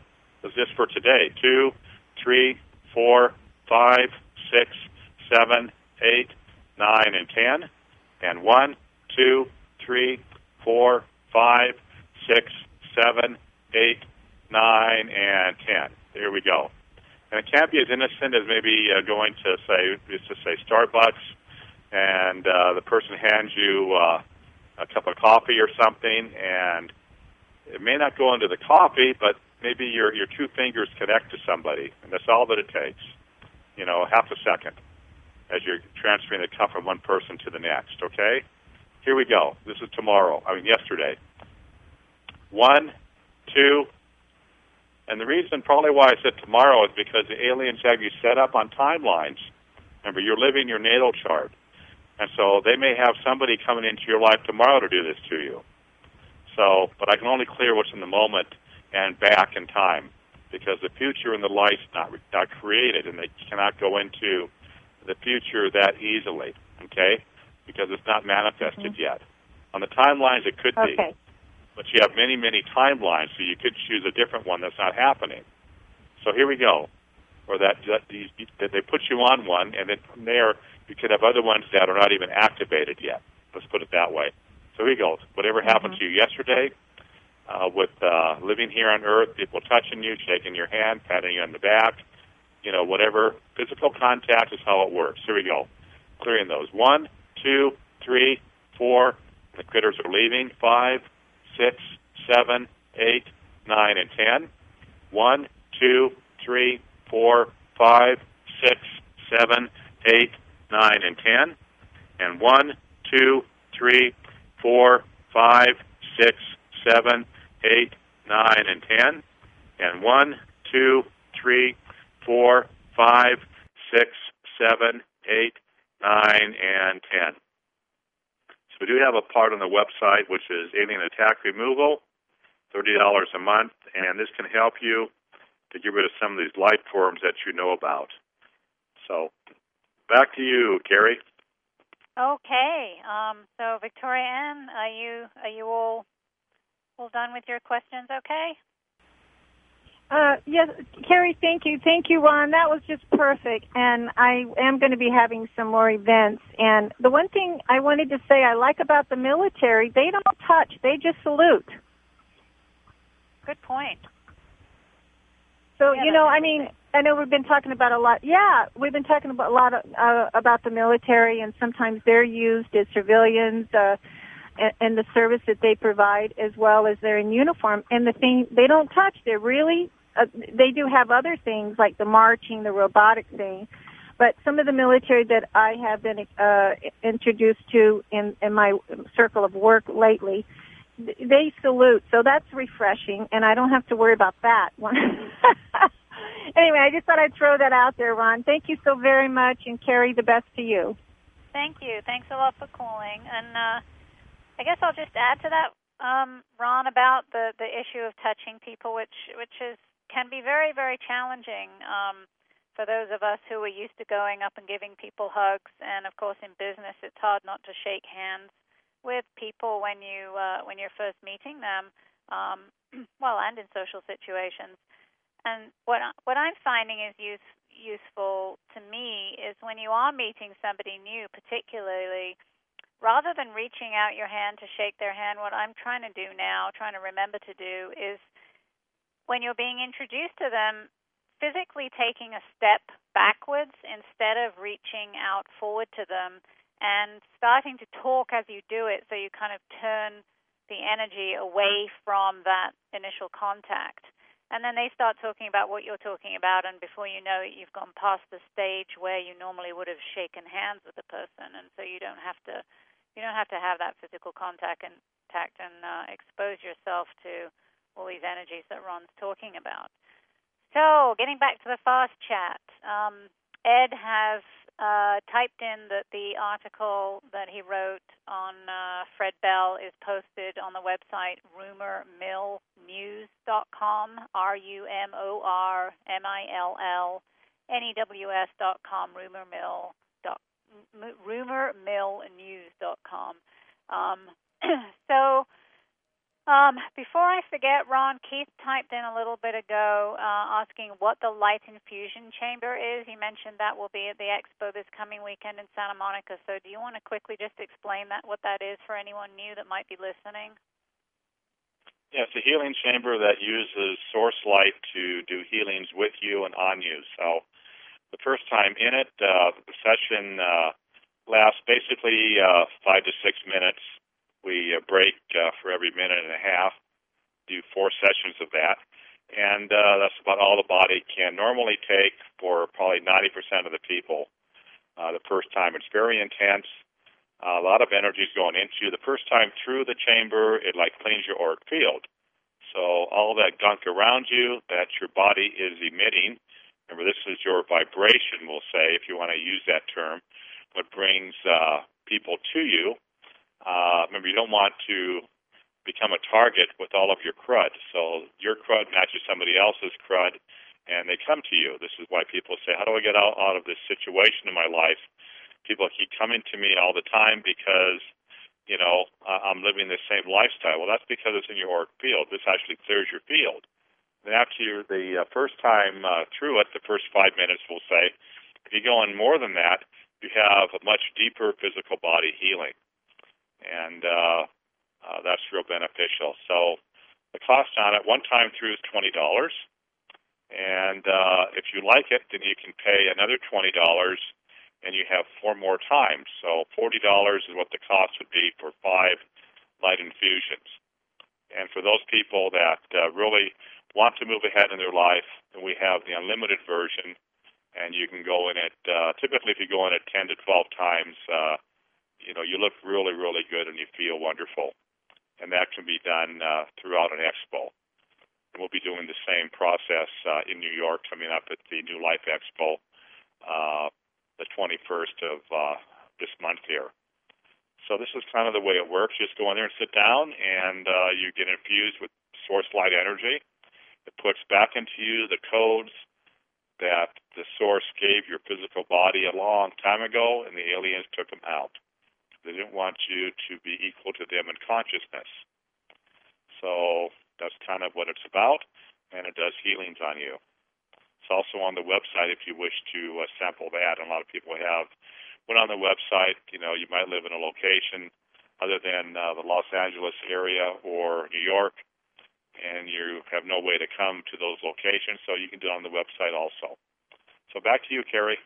is this for today. Two, three, four, five, six, seven, eight, nine, and ten. And one, two, three, four, five, six, seven, eight, nine, and ten. There we go. And it can't be as innocent as maybe uh, going to say, just to say Starbucks, and uh, the person hands you uh, a cup of coffee or something, and it may not go into the coffee, but maybe your your two fingers connect to somebody, and that's all that it takes. You know, half a second as you're transferring the cup from one person to the next. Okay, here we go. This is tomorrow. I mean, yesterday. One, two. And the reason probably why I said tomorrow is because the aliens have you set up on timelines. Remember, you're living your natal chart. And so they may have somebody coming into your life tomorrow to do this to you. So, but I can only clear what's in the moment and back in time, because the future and the light's not, not created, and they cannot go into the future that easily, okay? Because it's not manifested mm-hmm. yet. On the timelines, it could okay. be. But you have many, many timelines, so you could choose a different one that's not happening. So here we go. Or that, that, these, that they put you on one, and then from there, you could have other ones that are not even activated yet. Let's put it that way. So here we go. Whatever mm-hmm. happened to you yesterday, uh, with uh, living here on Earth, people touching you, shaking your hand, patting you on the back, you know, whatever. Physical contact is how it works. Here we go. Clearing those. One, two, three, four. The critters are leaving. Five, six, seven, eight, nine, and ten. One, two, three, four, five, six, seven, eight, nine, and ten. And one, two, three, four, five, six, seven, eight, nine, and ten. And one, two, three, four, five, six, seven, eight, nine, and ten. So we do have a part on the website, which is alien attack removal, thirty dollars a month, and this can help you to get rid of some of these life forms that you know about. So back to you, Carrie. Okay. Um, so Victoria Ann, are you are you all all done with your questions? Okay. Uh, yes, Carrie, thank you. Thank you, Ron. That was just perfect. And I am going to be having some more events. And the one thing I wanted to say I like about the military, they don't touch. They just salute. Good point. So, yeah, you know, I mean, I know we've been talking about a lot. Yeah, we've been talking about a lot of, uh, about the military, and sometimes they're used as civilians, uh, and the service that they provide, as well as they're in uniform. And the thing, they don't touch. They're really, uh, they do have other things like the marching, the robotic thing. But some of the military that I have been uh, introduced to in, in my circle of work lately, they salute. So that's refreshing, and I don't have to worry about that one. Anyway, I just thought I'd throw that out there, Ron. Thank you so very much, and Carrie, the best to you. Thank you. Thanks a lot for calling. And uh, I guess I'll just add to that, um, Ron, about the, the issue of touching people, which which is can be very, very challenging um, for those of us who are used to going up and giving people hugs. And, of course, in business, it's hard not to shake hands with people when, you, uh, when you're first meeting them, um, well, and in social situations. And what, what I'm finding is use, useful to me is when you are meeting somebody new, particularly, rather than reaching out your hand to shake their hand, what I'm trying to do now, trying to remember to do, is when you're being introduced to them, physically taking a step backwards instead of reaching out forward to them and starting to talk as you do it, so you kind of turn the energy away from that initial contact. And then they start talking about what you're talking about, and before you know it, you've gone past the stage where you normally would have shaken hands with the person, and so you don't have to you don't have to have that physical contact and contact and uh, expose yourself to all these energies that Ron's talking about. So, getting back to the fast chat, um, Ed has uh, typed in that the article that he wrote on uh, Fred Bell is posted on the website rumor mill news dot com, R U M O R M I L L N E W S dot com, rumor mill dot rumor mill news dot com. Um, so Um, before I forget, Ron, Keith typed in a little bit ago uh, asking what the light infusion chamber is. He mentioned that will be at the expo this coming weekend in Santa Monica. So do you want to quickly just explain that, what that is for anyone new that might be listening? Yeah, it's a healing chamber that uses source light to do healings with you and on you. So the first time in it, uh, the session uh, lasts basically uh, five to six minutes. We uh, break uh, for every minute and a half, do four sessions of that, and uh, that's about all the body can normally take for probably ninety percent of the people uh, the first time. It's very intense. Uh, a lot of energy is going into you. The first time through the chamber, it like cleans your auric field. So all that gunk around you that your body is emitting, remember this is your vibration, we'll say, if you want to use that term, what brings uh, people to you. Uh, remember, you don't want to become a target with all of your crud. So your crud matches somebody else's crud, and they come to you. This is why people say, how do I get out, out of this situation in my life? People keep coming to me all the time because, you know, uh, I'm living the same lifestyle. Well, that's because it's in your auric field. This actually clears your field. And after you're the uh, first time uh, through it, the first five minutes, we'll say, if you go on more than that, you have a much deeper physical body healing. And uh, uh, that's real beneficial. So the cost on it, one time through, is twenty dollars. And uh, if you like it, then you can pay another twenty dollars, and you have four more times. So forty dollars is what the cost would be for five light infusions. And for those people that uh, really want to move ahead in their life, then we have the unlimited version, and you can go in it, uh, typically if you go in it ten to twelve times, uh, you know, you look really, really good and you feel wonderful. And that can be done uh, throughout an expo. And we'll be doing the same process uh, in New York coming up at the New Life Expo, uh, the twenty-first of uh, this month here. So this is kind of the way it works. Just go in there and sit down, and uh, you get infused with source light energy. It puts back into you the codes that the source gave your physical body a long time ago, and the aliens took them out. They didn't want you to be equal to them in consciousness. So that's kind of what it's about, and it does healings on you. It's also on the website if you wish to uh, sample that, and a lot of people have went on the website. You know, you might live in a location other than uh, the Los Angeles area or New York, and you have no way to come to those locations, so you can do it on the website also. So back to you, Carrie.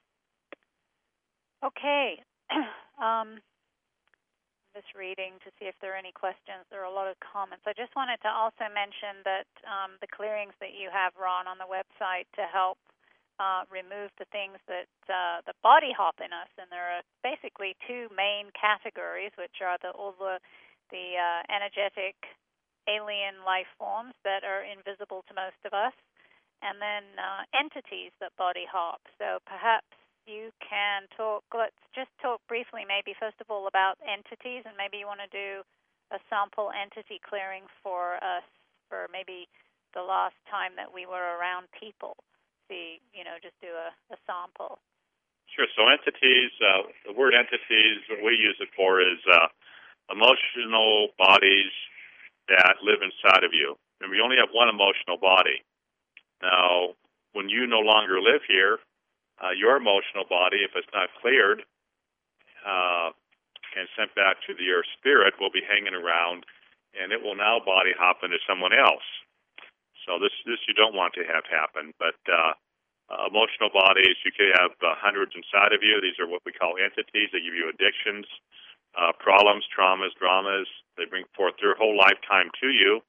Okay. um, just reading to see if there are any questions. There are a lot of comments. I just wanted to also mention that um, the clearings that you have, Ron, on the website to help uh, remove the things that uh, the body hop in us, and there are basically two main categories, which are the all the the uh, energetic alien life forms that are invisible to most of us, and then uh, entities that body hop. So perhaps you can talk, let's just talk briefly maybe first of all about entities, and maybe you want to do a sample entity clearing for us for maybe the last time that we were around people. See, you know, just do a, a sample. Sure. So entities, uh, the word entities, what we use it for is uh, emotional bodies that live inside of you. And we only have one emotional body. Now, when you no longer live here, Uh, your emotional body, if it's not cleared uh, and sent back to the, your spirit, will be hanging around, and it will now body hop into someone else. So this this you don't want to have happen. But uh, uh, emotional bodies, you could have uh, hundreds inside of you. These are what we call entities. They give you addictions, uh, problems, traumas, dramas. They bring forth their whole lifetime to you,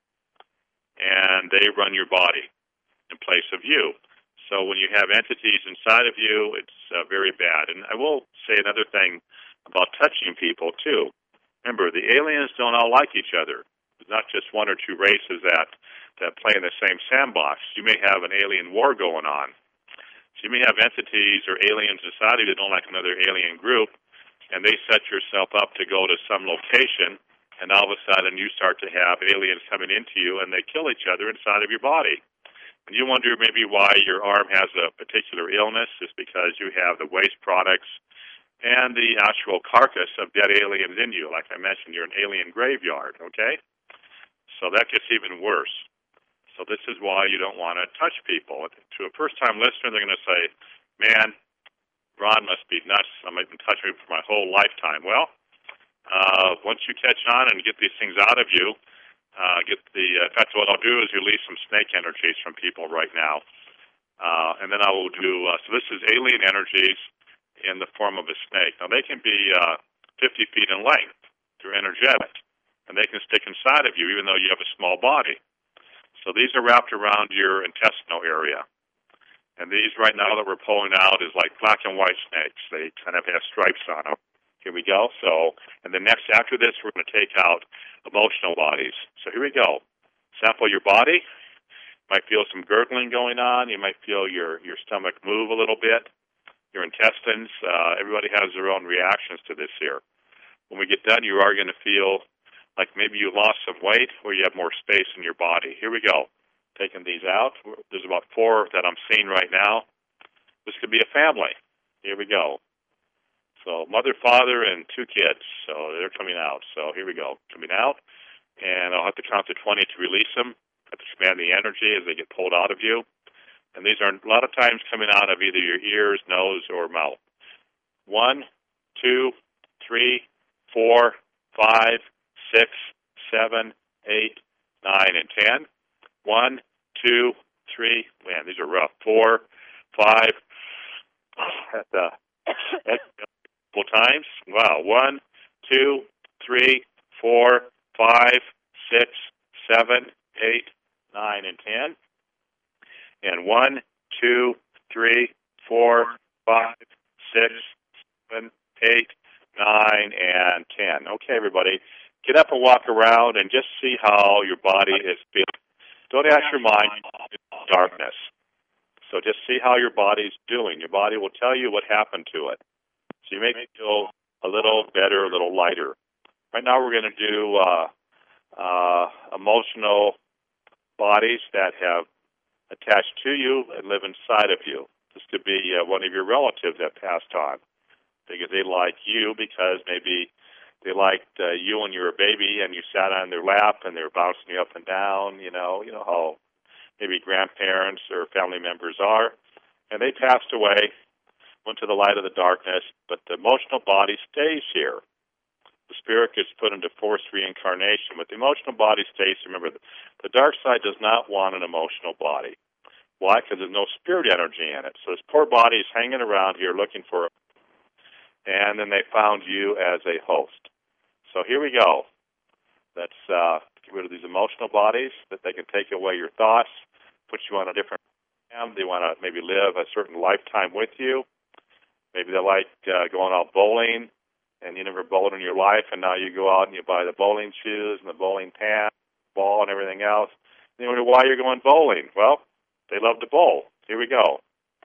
and they run your body in place of you. So when you have entities inside of you, it's uh, very bad. And I will say another thing about touching people, too. Remember, the aliens don't all like each other. There's not just one or two races that, that play in the same sandbox. You may have an alien war going on. So you may have entities or aliens inside of you that don't like another alien group, and they set yourself up to go to some location, and all of a sudden you start to have aliens coming into you, and they kill each other inside of your body. And you wonder maybe why your arm has a particular illness. It's because you have the waste products and the actual carcass of dead aliens in you. Like I mentioned, you're an alien graveyard, okay? So that gets even worse. So this is why you don't want to touch people. To a first-time listener, they're going to say, man, Ron must be nuts. I'm even touching me for my whole lifetime. Well, uh, once you catch on and get these things out of you, uh, get the, uh, in fact, what I'll do is release some snake energies from people right now. Uh, and then I will do, uh, so this is alien energies in the form of a snake. Now, they can be uh, fifty feet in length. They're energetic. And they can stick inside of you even though you have a small body. So these are wrapped around your intestinal area. And these right now that we're pulling out is like black and white snakes. They kind of have stripes on them. Here we go. So, and then next after this, we're going to take out emotional bodies. So here we go. Sample your body. You might feel some gurgling going on. You might feel your, your stomach move a little bit. Your intestines. Uh, everybody has their own reactions to this here. When we get done, you are going to feel like maybe you lost some weight or you have more space in your body. Here we go. Taking these out. There's about four that I'm seeing right now. This could be a family. Here we go. So mother, father, and two kids. So they're coming out. So here we go. Coming out. And I'll have to count to twenty to release them. I have to command the energy as they get pulled out of you. And these are a lot of times coming out of either your ears, nose, or mouth. One, two, three, four, five, six, seven, eight, nine, and ten. One, two, three. Man, these are rough. Four, five. At the multiple times. Wow. One, two, three, four, five, six, seven, eight, nine, and ten. And one, two, three, four, five, six, seven, eight, nine, and ten. Okay, everybody. Get up and walk around and just see how your body is feeling. Don't ask your mind in darkness. So just see how your body's doing. Your body will tell you what happened to it. So you may feel a little better, a little lighter. Right now we're going to do uh, uh, emotional bodies that have attached to you and live inside of you. This could be uh, one of your relatives that passed on because they like you because maybe they liked uh, you when you were a baby and you sat on their lap and they were bouncing you up and down, you know, you know how maybe grandparents or family members are. And they passed away, went to the light of the darkness, but the emotional body stays here. The spirit gets put into forced reincarnation, but the emotional body stays. Remember, the dark side does not want an emotional body. Why? Because there's no spirit energy in it. So this poor body is hanging around here looking for it. And then they found you as a host. So here we go. Let's uh, get rid of these emotional bodies, that they can take away your thoughts, put you on a different path. They want to maybe live a certain lifetime with you. Maybe they like uh, going out bowling, and you never bowled in your life, and now you go out and you buy the bowling shoes and the bowling pants, ball and everything else. And you wonder why you're going bowling. Well, they love to bowl. Here we go.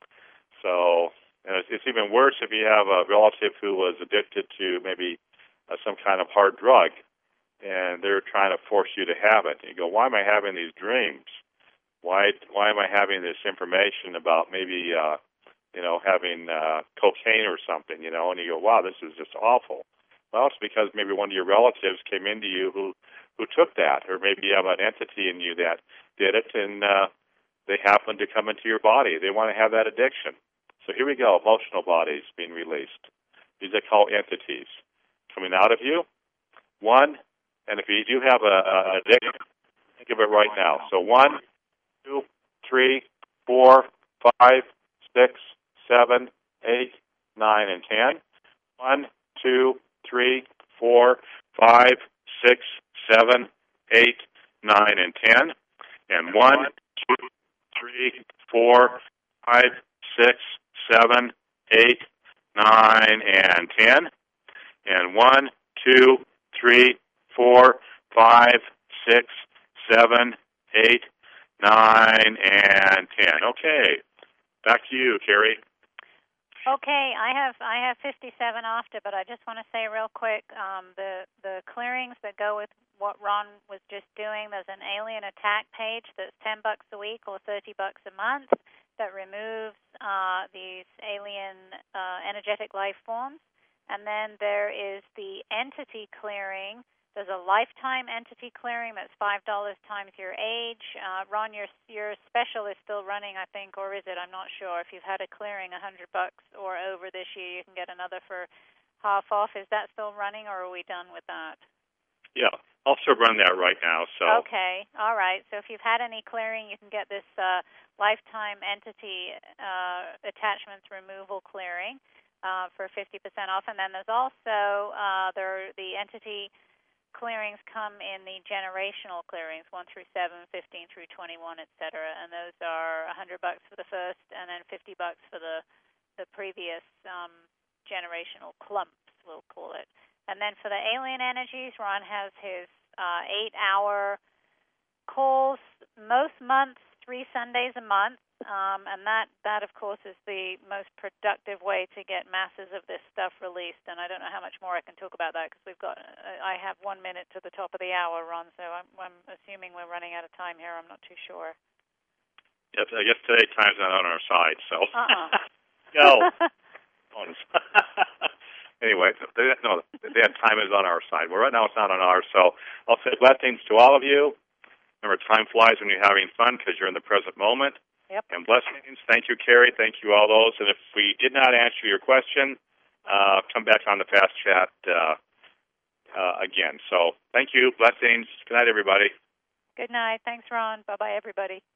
So and it's, it's even worse if you have a relative who was addicted to maybe uh, some kind of hard drug, and they're trying to force you to have it. And you go, why am I having these dreams? Why why am I having this information about maybe uh, you know having uh, cocaine or something? You know, and you go, wow, this is just awful. Well, it's because maybe one of your relatives came into you who who took that, or maybe you have an entity in you that did it, and uh, they happen to come into your body. They want to have that addiction. So here we go, emotional bodies being released. These are called entities coming out of you. One, and if you do have a, a addiction, think of it right now. So one, two, three, four, five, six, seven, eight, nine, and ten. One, two, three, four, five, six, seven, eight, nine, and ten. And one, two, three, four, five, six, seven, eight, nine, and ten. And one, two, three, four, five, six, seven, eight, nine, and ten. Okay, back to you, Carrie. Okay, I have I have fifty-seven after, but I just want to say real quick, um, the the clearings that go with what Ron was just doing. There's an alien attack page that's ten bucks a week or thirty bucks a month that removes uh, these alien uh, energetic life forms. And then there is the entity clearing There's a lifetime entity clearing that's five dollars times your age. Uh, Ron, your your special is still running, I think, or is it? I'm not sure. If you've had a clearing one hundred bucks or over this year, you can get another for half off. Is that still running, or are we done with that? Yeah, I'll still run that right now. So okay, all right. So if you've had any clearing, you can get this uh, lifetime entity uh, attachments removal clearing uh, for fifty percent off. And then there's also uh, there the entity clearings come in the generational clearings, one through seven, fifteen through twenty-one, et cetera. And those are one hundred bucks for the first, and then fifty bucks for the the previous um, generational clumps, we'll call it. And then for the alien energies, Ron has his uh, eight-hour calls most months, three Sundays a month. Um, and that, that, of course, is the most productive way to get masses of this stuff released. And I don't know how much more I can talk about that because we've got, uh, I have one minute to the top of the hour, Ron, so I'm, I'm assuming we're running out of time here. I'm not too sure. Yes, I guess today time's not on our side, so. Uh-uh. No. Anyway, no, that time is on our side. Well, right now it's not on ours, so I'll say blessings to all of you. Remember, time flies when you're having fun because you're in the present moment. Yep. And blessings. Thank you, Carrie. Thank you, all those. And if we did not answer your question, uh, come back on the Fast Chat uh, uh, again. So thank you. Blessings. Good night, everybody. Good night. Thanks, Ron. Bye-bye, everybody.